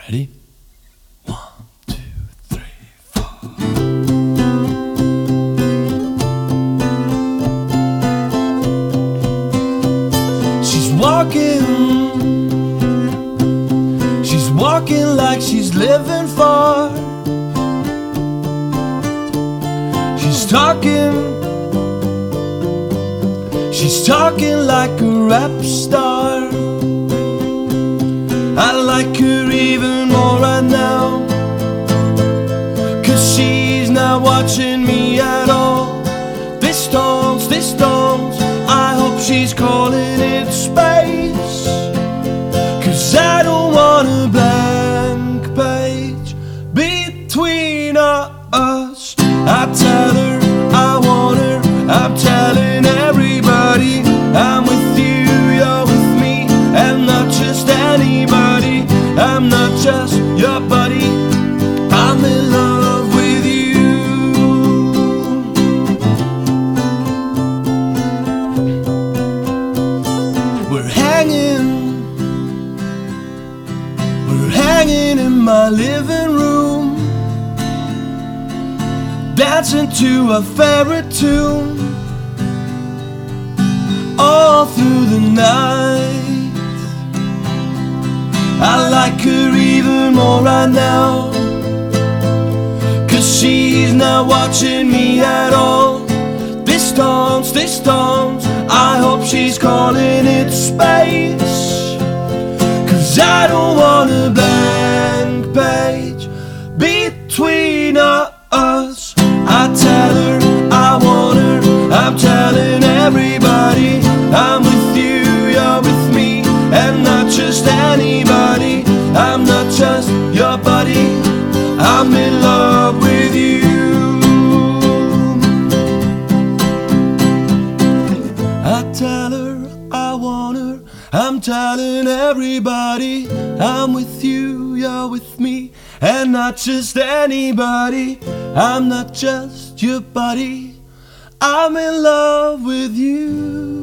Ready? 1, 2, 3, 4. She's walking like she's living far. She's talking like a rap star. I like her even more right now, 'cause she's not watching me at all. Distance, I hope she's calling it space, 'cause I don't want a blank page between us. I tell her I want her, I'm telling everybody I'm with you, you're with me, and not just anybody. I'm not just your buddy, I'm in love with you. We're hanging in my living room, dancing to a favorite tune all through the night. I like her even more right now, 'cause she's not watching me at all. Distance, I hope she's calling it space, 'cause I don't want a blank page between us. I tell her I want her, I'm telling everybody I'm with you, you're with me, and not just anybody. I'm not just your buddy, I'm in love with you. I tell her I want her, I'm telling everybody I'm with you, you're with me, and not just anybody. I'm not just your buddy, I'm in love with you.